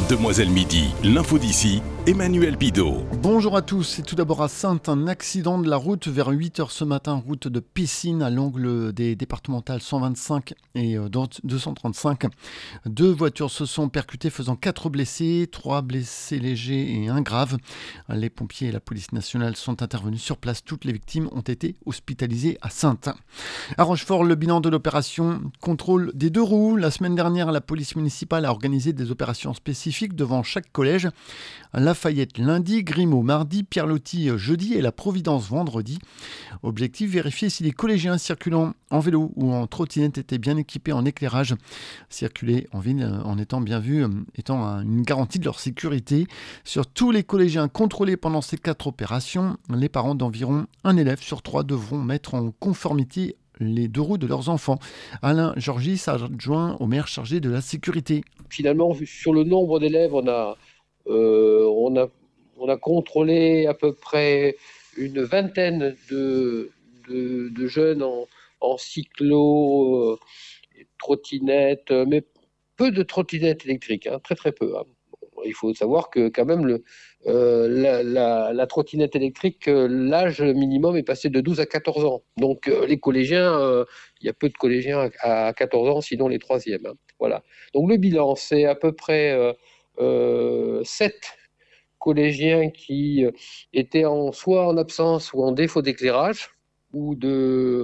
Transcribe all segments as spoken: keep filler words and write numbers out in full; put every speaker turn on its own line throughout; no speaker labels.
Demoiselle Midi, l'info d'ici, Emmanuel Bidot.
Bonjour à tous, et tout d'abord à Saintes, un accident de la route vers huit heures ce matin, route de Pessines à l'angle des départementales cent vingt-cinq et deux cent trente-cinq. Deux voitures se sont percutées faisant quatre blessés, trois blessés légers et un grave. Les pompiers et la police nationale sont intervenus sur place. Toutes les victimes ont été hospitalisées à Saintes. À Rochefort, le bilan de l'opération contrôle des deux roues. La semaine dernière, la police municipale a organisé des opérations spécifiques devant chaque collège. Lafayette lundi, Grimaud mardi, Pierre-Loti jeudi et la Providence vendredi. Objectif, vérifier si les collégiens circulant en vélo ou en trottinette étaient bien équipés en éclairage. Circuler en ville en étant bien vu étant une garantie de leur sécurité. Sur tous les collégiens contrôlés pendant ces quatre opérations, les parents d'environ un élève sur trois devront mettre en conformité les deux roues de leurs enfants. Alain Georgis, adjoint au maire chargé de la sécurité.
Finalement, sur le nombre d'élèves, on a, euh, on a, on a contrôlé à peu près une vingtaine de, de, de jeunes en, en cyclo, euh, trottinette, mais peu de trottinettes électriques, hein, très très peu. Hein. Il faut savoir que quand même le, euh, la, la, la trottinette électrique, euh, l'âge minimum est passé de douze à quatorze ans. Donc euh, les collégiens, euh, il y a peu de collégiens à, à quatorze ans, sinon les troisièmes. Hein. Voilà. Donc le bilan, c'est à peu près euh, euh, sept collégiens qui euh, étaient en, soit en absence ou en défaut d'éclairage ou de,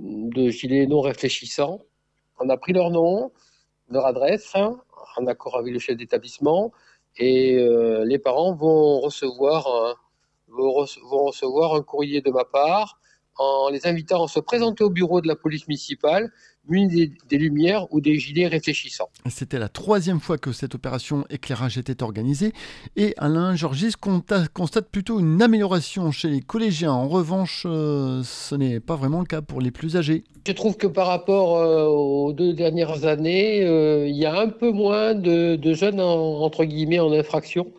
de gilets non réfléchissants. On a pris leur nom, leur adresse, hein, en accord avec le chef d'établissement. Et euh, les parents vont recevoir, un, vont, rece- vont recevoir un courrier de ma part en les invitant à se présenter au bureau de la police municipale, munis des, des lumières ou des gilets réfléchissants.
C'était la troisième fois que cette opération éclairage était organisée et Alain Georgis constate plutôt une amélioration chez les collégiens. En revanche, euh, ce n'est pas vraiment le cas pour les plus âgés.
Je trouve que par rapport euh, aux deux dernières années, euh, il y a un peu moins de, de jeunes en, entre guillemets en infraction.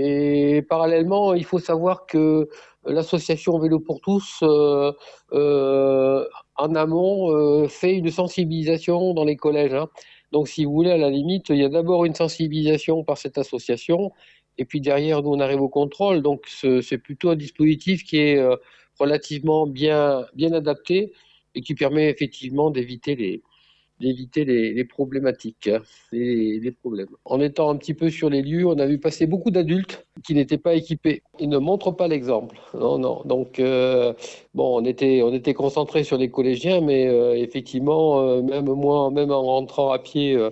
Et parallèlement, il faut savoir que l'association Vélo pour tous, euh, euh, en amont, euh, fait une sensibilisation dans les collèges. Hein. Donc, si vous voulez, à la limite, il y a d'abord une sensibilisation par cette association, et puis derrière, nous, on arrive au contrôle. Donc, ce, c'est plutôt un dispositif qui est euh, relativement bien, bien adapté et qui permet effectivement d'éviter les, d'éviter les, les problématiques, hein, les, les problèmes. En étant un petit peu sur les lieux, on a vu passer beaucoup d'adultes qui n'étaient pas équipés. Ils ne montrent pas l'exemple. Non, non. Donc, euh, bon, on était, on était concentré sur les collégiens, mais euh, effectivement, euh, même moi, même en rentrant à pied euh,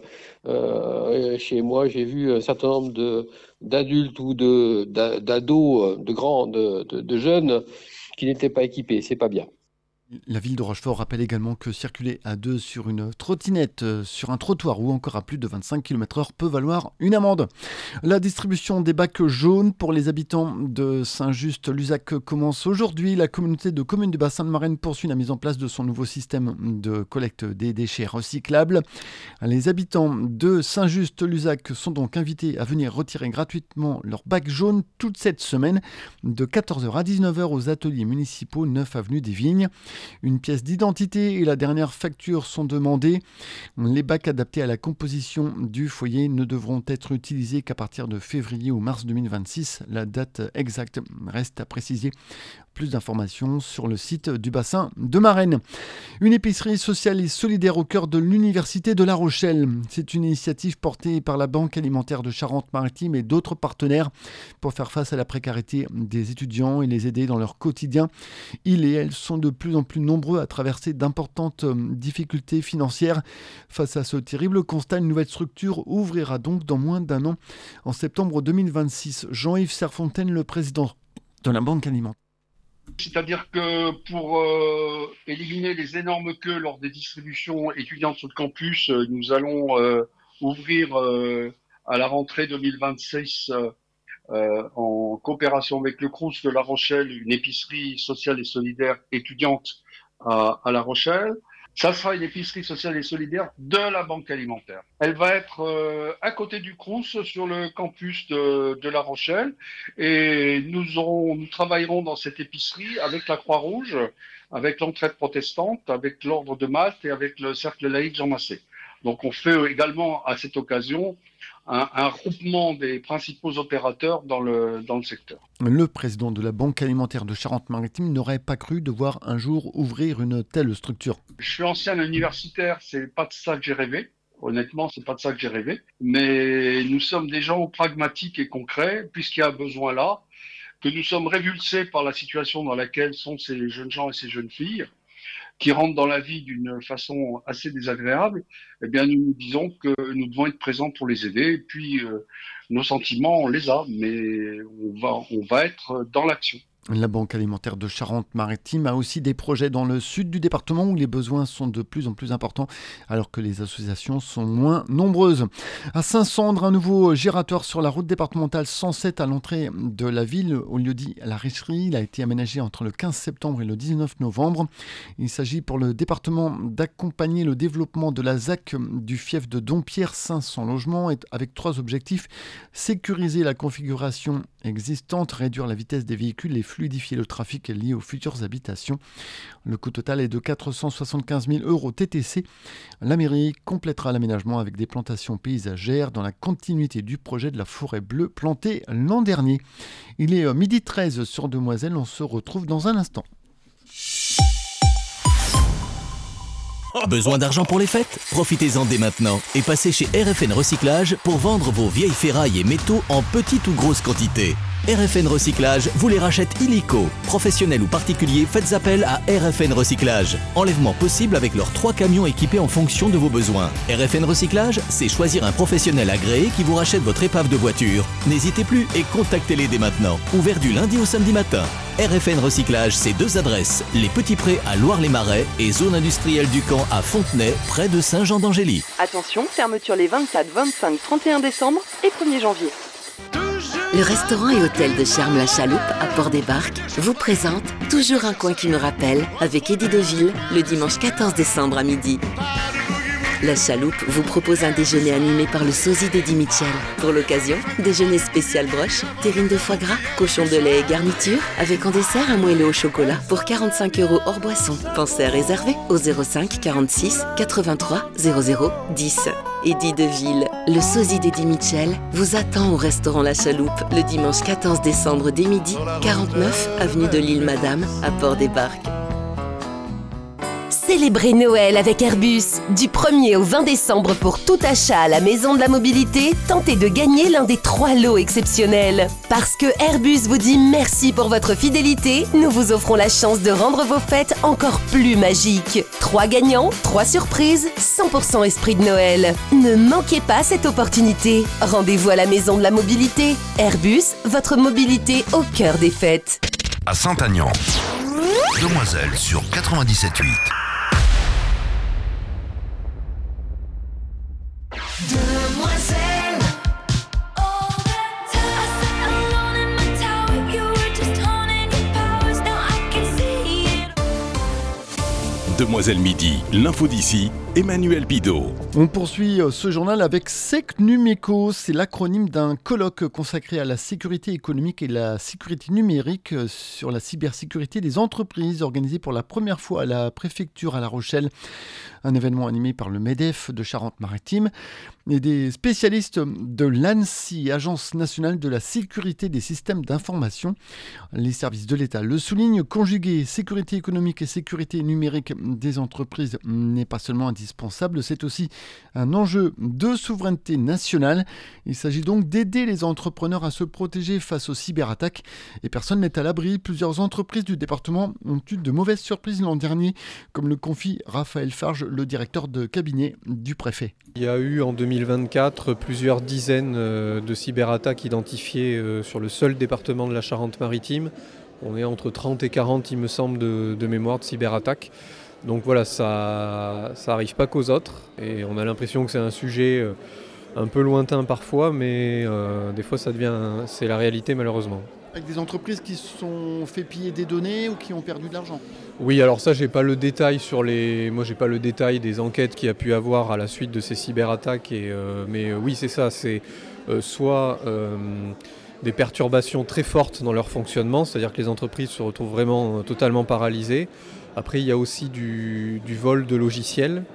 euh, chez moi, j'ai vu un certain nombre de, d'adultes ou de, d'ados, de grands, de, de, de jeunes qui n'étaient pas équipés. C'est pas bien.
La ville de Rochefort rappelle également que circuler à deux sur une trottinette, sur un trottoir ou encore à plus de vingt-cinq kilomètres heure peut valoir une amende. La distribution des bacs jaunes pour les habitants de Saint-Just-Luzac commence aujourd'hui. La communauté de communes du bassin de Marennes poursuit la mise en place de son nouveau système de collecte des déchets recyclables. Les habitants de Saint-Just-Luzac sont donc invités à venir retirer gratuitement leur bac jaune toute cette semaine de quatorze heures à dix-neuf heures aux ateliers municipaux neuf avenue des Vignes. Une pièce d'identité et la dernière facture sont demandées. Les bacs adaptés à la composition du foyer ne devront être utilisés qu'à partir de février ou mars deux mille vingt-six. La date exacte reste à préciser. Plus d'informations sur le site du bassin de Marennes. Une épicerie sociale et solidaire au cœur de l'Université de La Rochelle. C'est une initiative portée par la Banque alimentaire de Charente-Maritime et d'autres partenaires pour faire face à la précarité des étudiants et les aider dans leur quotidien. Ils et elles sont de plus en plus nombreux à traverser d'importantes difficultés financières. Face à ce terrible constat, une nouvelle structure ouvrira donc dans moins d'un an, en septembre deux mille vingt-six. Jean-Yves Serfontaine, le président de la Banque alimentaire.
C'est-à-dire que pour euh, éliminer les énormes queues lors des distributions étudiantes sur le campus, euh, nous allons euh, ouvrir euh, à la rentrée deux mille vingt-six, euh, euh, en coopération avec le Crous de La Rochelle, une épicerie sociale et solidaire étudiante à, à La Rochelle. Ça sera une épicerie sociale et solidaire de la Banque alimentaire. Elle va être euh, à côté du Crous sur le campus de, de La Rochelle et nous, aurons, nous travaillerons dans cette épicerie avec la Croix-Rouge, avec l'entraide protestante, avec l'Ordre de Malte et avec le Cercle laïque Jean Massé. Donc on fait également à cette occasion un, un regroupement des principaux opérateurs dans le, dans le secteur.
Le président de la Banque alimentaire de Charente-Maritime n'aurait pas cru devoir un jour ouvrir une telle structure.
Je suis ancien universitaire, c'est pas de ça que j'ai rêvé. Honnêtement, c'est pas de ça que j'ai rêvé. Mais nous sommes des gens pragmatiques et concrets, puisqu'il y a besoin là, que nous sommes révulsés par la situation dans laquelle sont ces jeunes gens et ces jeunes filles, qui rentrent dans la vie d'une façon assez désagréable. Eh bien, nous nous disons que nous devons être présents pour les aider. Et puis, euh, nos sentiments, on les a, mais on va, on va être dans l'action.
La Banque alimentaire de Charente-Maritime a aussi des projets dans le sud du département où les besoins sont de plus en plus importants alors que les associations sont moins nombreuses. À Saint-Sandre, un nouveau giratoire sur la route départementale cent sept à l'entrée de la ville au lieu-dit La Richerie. Il a été aménagé entre le quinze septembre et le dix-neuf novembre. Il s'agit pour le département d'accompagner le développement de la Z A C du fief de Dompierre, cinq cents logements, avec trois objectifs: sécuriser la configuration existante, réduire la vitesse des véhicules et fluidifier le trafic lié aux futures habitations. Le coût total est de quatre cent soixante-quinze mille euros T T C. La mairie complétera l'aménagement avec des plantations paysagères dans la continuité du projet de la forêt bleue plantée l'an dernier. Il est midi treize sur Demoiselle, on se retrouve dans un instant.
Besoin d'argent pour les fêtes? Profitez-en dès maintenant et passez chez R F N Recyclage pour vendre vos vieilles ferrailles et métaux en petite ou grosse quantité. R F N Recyclage vous les rachète illico. Professionnels ou particuliers, faites appel à R F N Recyclage. Enlèvement possible avec leurs trois camions équipés en fonction de vos besoins. R F N Recyclage, c'est choisir un professionnel agréé qui vous rachète votre épave de voiture. N'hésitez plus et contactez-les dès maintenant. Ouvert du lundi au samedi matin. R F N Recyclage, c'est deux adresses. Les Petits Prés à Loire-les-Marais et zone industrielle du Camp à Fontenay, près de Saint-Jean-d'Angély.
Attention, fermeture les vingt-quatre, vingt-cinq, trente et un décembre et premier janvier.
Le restaurant et hôtel de Charme La Chaloupe à Port-des-Barques vous présente Toujours un coin qui nous rappelle avec Eddie Deville le dimanche quatorze décembre à midi. La Chaloupe vous propose un déjeuner animé par le sosie d'Eddie Mitchell. Pour l'occasion, déjeuner spécial broche, terrine de foie gras, cochon de lait et garniture, avec en dessert un moelleux au chocolat pour quarante-cinq euros hors boisson. Pensez à réserver au zéro cinq quarante-six quatre-vingt-trois zéro zéro dix. Eddie Deville, le sosie d'Eddie Mitchell, vous attend au restaurant La Chaloupe le dimanche quatorze décembre dès midi, quarante-neuf avenue de l'Île Madame à Port-des-Barques.
Célébrez Noël avec Airbus. Du premier au vingt décembre pour tout achat à la Maison de la Mobilité, tentez de gagner l'un des trois lots exceptionnels. Parce que Airbus vous dit merci pour votre fidélité, nous vous offrons la chance de rendre vos fêtes encore plus magiques. Trois gagnants, trois surprises, cent pour cent esprit de Noël. Ne manquez pas cette opportunité. Rendez-vous à la Maison de la Mobilité. Airbus, votre mobilité au cœur des fêtes.
À Saint-Aignan, Demoiselle sur quatre-vingt-dix-sept huit.
Demoiselle, all the time. Alone in my tower, you were just honing your powers. Now I can see it.
Demoiselle Midi, l'info d'ici, Emmanuel Bidot.
On poursuit ce journal avec SecNumeco. C'est l'acronyme d'un colloque consacré à la sécurité économique et la sécurité numérique sur la cybersécurité des entreprises, organisé pour la première fois à la préfecture à La Rochelle. Un événement animé par le MEDEF de Charente-Maritime et des spécialistes de l'ANSSI, Agence nationale de la sécurité des systèmes d'information. Les services de l'État le soulignent, conjuguer sécurité économique et sécurité numérique des entreprises n'est pas seulement indispensable, c'est aussi un enjeu de souveraineté nationale. Il s'agit donc d'aider les entrepreneurs à se protéger face aux cyberattaques et personne n'est à l'abri. Plusieurs entreprises du département ont eu de mauvaises surprises l'an dernier, comme le confie Raphaël Farge, le directeur de cabinet du préfet.
Il y a eu en deux mille vingt-quatre plusieurs dizaines de cyberattaques identifiées sur le seul département de la Charente-Maritime. On est entre trente et quarante, il me semble, de, de mémoire de cyberattaques. Donc voilà, ça ça arrive pas qu'aux autres. Et on a l'impression que c'est un sujet un peu lointain parfois, mais euh, des fois ça devient, c'est la réalité malheureusement.
Avec des entreprises qui se sont fait piller des données ou qui ont perdu de l'argent?
Oui, alors ça, j'ai pas le détail sur les. Moi, j'ai pas le détail des enquêtes qu'il y a pu avoir à la suite de ces cyberattaques. Et, euh, mais euh, oui, c'est ça. C'est euh, soit euh, des perturbations très fortes dans leur fonctionnement, c'est-à-dire que les entreprises se retrouvent vraiment euh, totalement paralysées. Après, il y a aussi du, du vol de logiciels.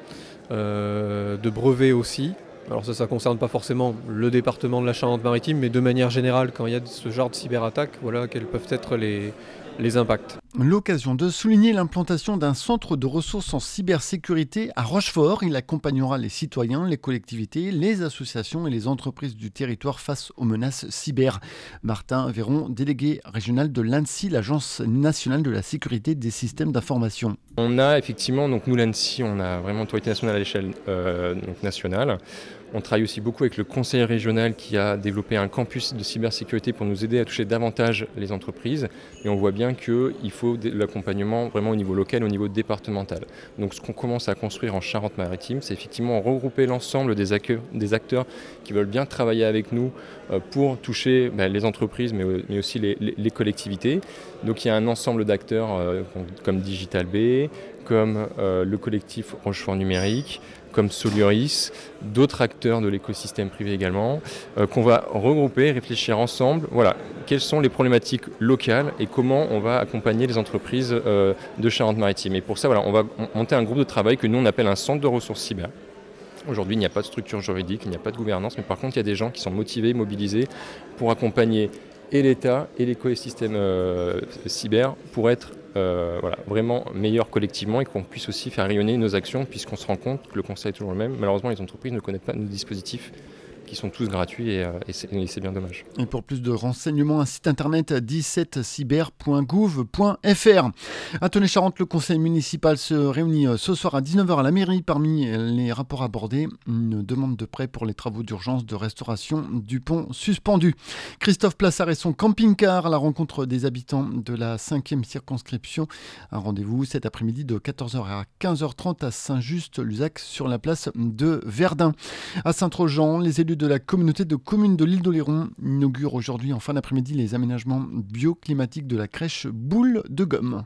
euh, de brevets aussi. Alors ça, ça ne concerne pas forcément le département de la Charente-Maritime, mais de manière générale, quand il y a ce genre de cyberattaques, voilà quels peuvent être les, les impacts.
L'occasion de souligner l'implantation d'un centre de ressources en cybersécurité à Rochefort. Il accompagnera les citoyens, les collectivités, les associations et les entreprises du territoire face aux menaces cyber. Martin Véron, délégué régional de l'ANSSI, l'Agence nationale de la sécurité des systèmes d'information.
On a effectivement, donc nous l'ANSSI, on a vraiment autorité nationale à l'échelle euh, donc nationale. On travaille aussi beaucoup avec le conseil régional qui a développé un campus de cybersécurité pour nous aider à toucher davantage les entreprises. Et on voit bien qu'il faut de l'accompagnement vraiment au niveau local, au niveau départemental. Donc ce qu'on commence à construire en Charente-Maritime, c'est effectivement regrouper l'ensemble des acteurs, des acteurs qui veulent bien travailler avec nous pour toucher ben, les entreprises, mais, mais aussi les, les, les collectivités. Donc il y a un ensemble d'acteurs euh, comme Digital B, comme euh, le collectif Rochefort Numérique, comme Soluris, d'autres acteurs de l'écosystème privé également, euh, qu'on va regrouper, réfléchir ensemble. Voilà, quelles sont les problématiques locales et comment on va accompagner les entreprises euh, de Charente-Maritime. Et pour ça, voilà, on va monter un groupe de travail que nous on appelle un centre de ressources cyber. Aujourd'hui, il n'y a pas de structure juridique, il n'y a pas de gouvernance, mais par contre, il y a des gens qui sont motivés, mobilisés pour accompagner et l'État et l'écosystème euh, cyber pour être euh, voilà, vraiment meilleurs collectivement et qu'on puisse aussi faire rayonner nos actions puisqu'on se rend compte que le constat est toujours le même. Malheureusement, les entreprises ne connaissent pas nos dispositifs qui sont tous gratuits et, et, c'est, et c'est bien dommage.
Et pour plus de renseignements, un site internet dix-sept cyber point gouv point f r. À Tonnay-Charente, le conseil municipal se réunit ce soir à dix-neuf heures à la mairie. Parmi les rapports abordés, une demande de prêt pour les travaux d'urgence de restauration du pont suspendu. Christophe Plassard et son camping-car à la rencontre des habitants de la cinquième circonscription. Un rendez-vous cet après-midi de quatorze heures à quinze heures trente à Saint-Just-Luzac sur la place de Verdun. À Saint-Trojan, les élus de la communauté de communes de l'île d'Oléron inaugure aujourd'hui en fin d'après-midi les aménagements bioclimatiques de la crèche Boule de Gomme.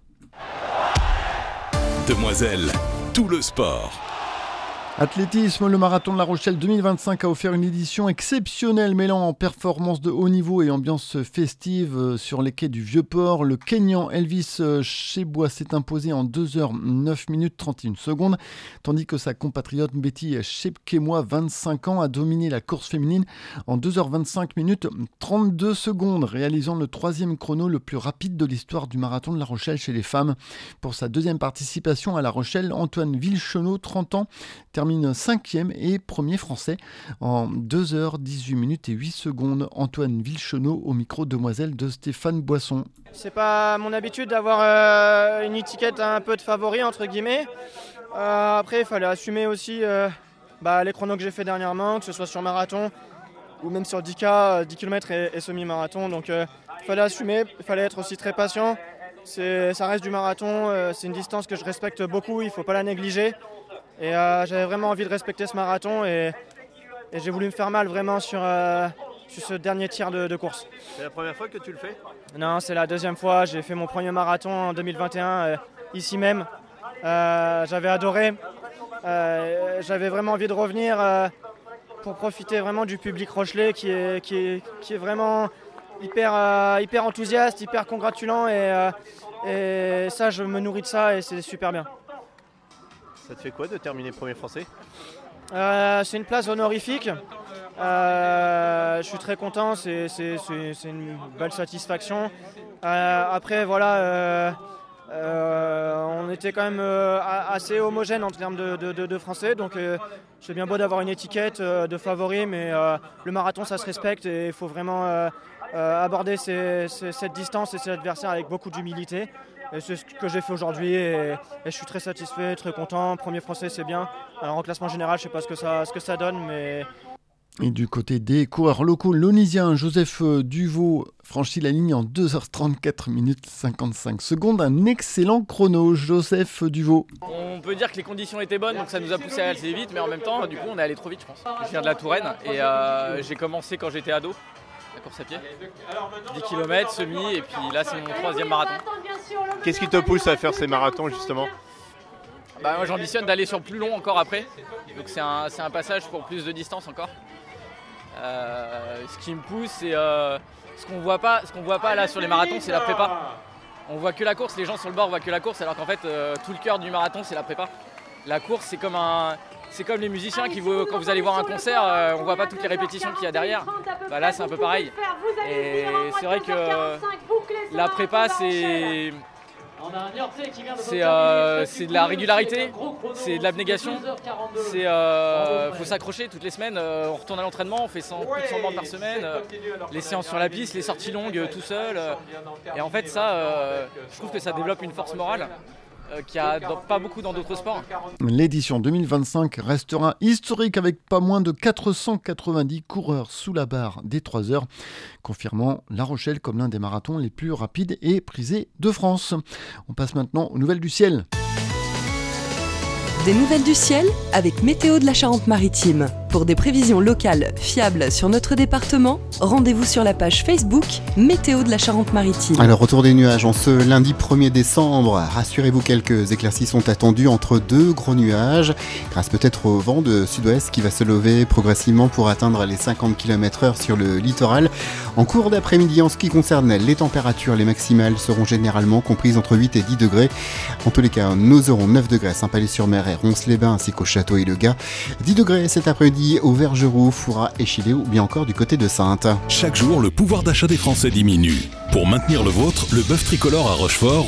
Demoiselles, tout le sport.
Athlétisme, le marathon de La Rochelle deux mille vingt-cinq a offert une édition exceptionnelle mêlant performances de haut niveau et ambiance festive sur les quais du Vieux-Port. Le Kényan Elvis Chebois s'est imposé en deux heures neuf minutes trente et une secondes, tandis que sa compatriote Betty Chepkemoi, vingt-cinq ans, a dominé la course féminine en deux heures vingt-cinq minutes trente-deux secondes, réalisant le troisième chrono le plus rapide de l'histoire du marathon de La Rochelle chez les femmes. Pour sa deuxième participation à La Rochelle, Antoine Villecheneau, trente ans, termine cinquième et premier français en deux heures dix-huit minutes et huit secondes. Antoine Villecheneau au micro Demoiselle de Stéphane Boisson.
C'est pas mon habitude d'avoir euh, une étiquette un peu de favori entre guillemets. Euh, après il fallait assumer aussi euh, bah, les chronos que j'ai fait dernièrement, que ce soit sur marathon ou même sur dix kilomètres, dix kilomètres et, et semi-marathon. Donc euh, il fallait assumer, il fallait être aussi très patient. C'est, ça reste du marathon, euh, c'est une distance que je respecte beaucoup, il ne faut pas la négliger. Et euh, j'avais vraiment envie de respecter ce marathon et, et j'ai voulu me faire mal vraiment sur, euh, sur ce dernier tiers de, de course.
C'est la première fois que tu le fais ?
Non, c'est la deuxième fois. J'ai fait mon premier marathon en deux mille vingt et un, euh, ici même. Euh, j'avais adoré. Euh, j'avais vraiment envie de revenir euh, pour profiter vraiment du public rochelais qui est, qui est, qui est vraiment hyper, euh, hyper enthousiaste, hyper congratulant. Et, euh, et ça, je me nourris de ça et c'est super bien.
Ça te fait quoi de terminer premier français ?
euh, C'est une place honorifique. Euh, je suis très content, c'est, c'est, c'est, c'est une belle satisfaction. Euh, après, voilà, euh, euh, on était quand même euh, assez homogène en termes de, de, de, de français. Donc, euh, c'est bien beau d'avoir une étiquette euh, de favori, mais euh, le marathon, ça se respecte et il faut vraiment euh, euh, aborder ces, ces, cette distance et ces adversaires avec beaucoup d'humilité. Et c'est ce que j'ai fait aujourd'hui et, et je suis très satisfait, très content. Premier français, c'est bien. Alors en classement général, je ne sais pas ce que ça, ce que ça donne, mais...
Et du côté des coureurs locaux, l'Onisien Joseph Duvaux franchit la ligne en deux heures trente-quatre minutes cinquante-cinq secondes. Un excellent chrono, Joseph Duvaux.
On peut dire que les conditions étaient bonnes, donc ça nous a poussé à aller assez vite, mais en même temps, du coup, on est allé trop vite, je pense. Je viens de la Touraine et euh, j'ai commencé quand j'étais ado. La course à pied, dix kilomètres, semi, et puis là c'est mon troisième marathon.
Qu'est-ce qui te pousse à faire ces marathons justement ?
Bah, moi j'ambitionne d'aller sur plus long encore après, donc c'est un, c'est un passage pour plus de distance encore. Euh, ce qui me pousse, c'est euh, ce qu'on voit pas, ce qu'on voit pas là sur les marathons, c'est la prépa. On voit que la course, les gens sur le bord voient que la course, alors qu'en fait euh, tout le cœur du marathon c'est la prépa. La course c'est comme un... c'est comme les musiciens qui vous, quand vous allez voir un concert, euh, on voit pas toutes les répétitions qu'il y a derrière. Bah là c'est un peu pareil. Et c'est vrai que la prépa c'est c'est euh, c'est de la régularité, c'est de l'abnégation, c'est euh, faut s'accrocher toutes les semaines. Euh, on retourne à l'entraînement, on fait cent, plus de cent bandes par semaine, euh, les séances sur la piste, les sorties longues euh, tout seul. Euh, et en fait ça, euh, je trouve que ça développe une force morale. Euh, qu'il n'y a dans, pas beaucoup dans d'autres sports.
L'édition deux mille vingt-cinq restera historique avec pas moins de quatre cent quatre-vingt-dix coureurs sous la barre des trois heures, confirmant La Rochelle comme l'un des marathons les plus rapides et prisés de France. On passe maintenant aux nouvelles du ciel.
Des nouvelles du ciel avec Météo de la Charente-Maritime. Pour des prévisions locales fiables sur notre département, rendez-vous sur la page Facebook Météo de la Charente-Maritime.
Alors, retour des nuages en ce lundi premier décembre. Rassurez-vous, quelques éclaircies sont attendues entre deux gros nuages, grâce peut-être au vent de sud-ouest qui va se lever progressivement pour atteindre les cinquante kilomètres heure sur le littoral. En cours d'après-midi, en ce qui concerne les températures, les maximales seront généralement comprises entre huit et dix degrés. En tous les cas, nous aurons neuf degrés à Saint-Palais-sur-Mer et Ronces-les-Bains ainsi qu'au Château et le Gard. dix degrés cet après-midi au Vergeroux, Fouras et Chilé ou bien encore du côté de Saintes.
Chaque jour, le pouvoir d'achat des Français diminue. Pour maintenir le vôtre, le bœuf tricolore à Rochefort